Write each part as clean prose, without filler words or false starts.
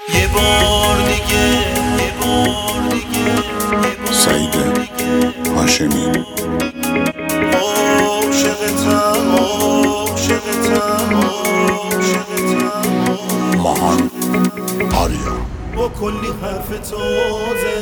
یه بار دیگه سعید هاشمی. ماهان آریا با کلی حرف تازه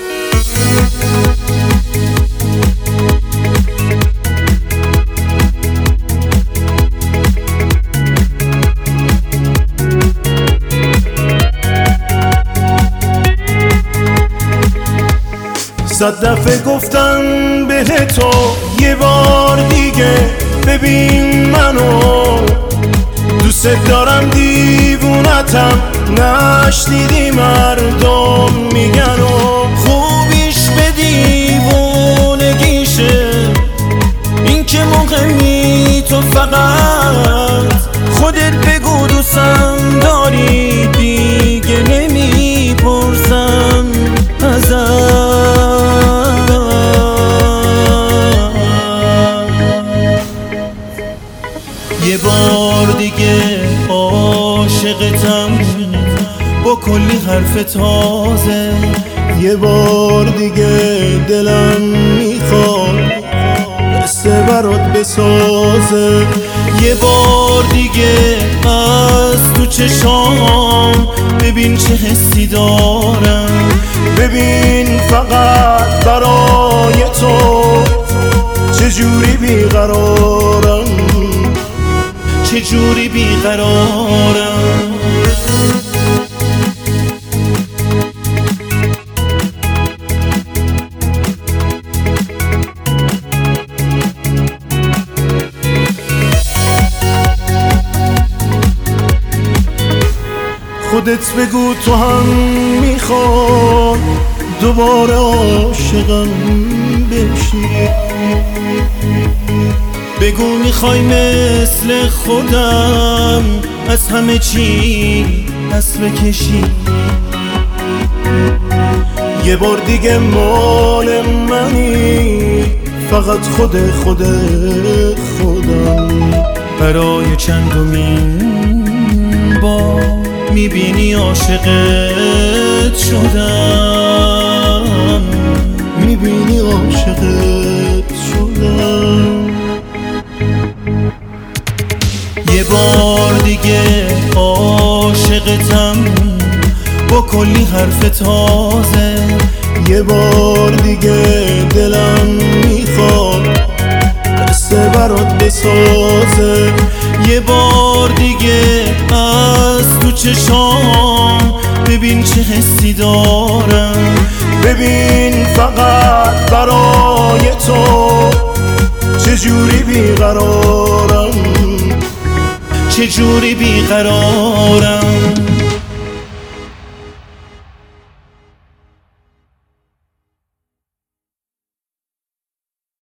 صد دفعه گفتم به تو یه بار دیگه ببین منو، دوست دارم دیوونتم، نشنیدی مردم میگن و خوبیش به دیوونگیشه، این که مهمی تو فقط خودت بگو دوستم داری، دیگه نمیپرسم ازت. یه بار دیگه عاشقتم با کلی حرف تازه، یه بار دیگه دلم میخواد قصه برات بسازه، یه بار دیگه از تو چشام ببین چه حسی دارم، ببین فقط برای تو چجوری بیقرارم، چجوری بیقرارم. خودت بگو تو هم میخوای دوباره عاشقم بشی، بگو میخوای مثل خودم از همه چی دست بکشی، یه بار دیگه مال منی، فقط خودم برای چندمین بار میبینی عاشقت شدم، میبینی عاشقت شدم. یه بار دیگه عاشقتم با کلی حرف تازه، یه بار دیگه دلم میخواد قصه برات بسازه، یه بار دیگه از تو چشام ببین چه حسی دارم، ببین فقط برای تو چجوری بیقرارم، چجوری بیقرارم.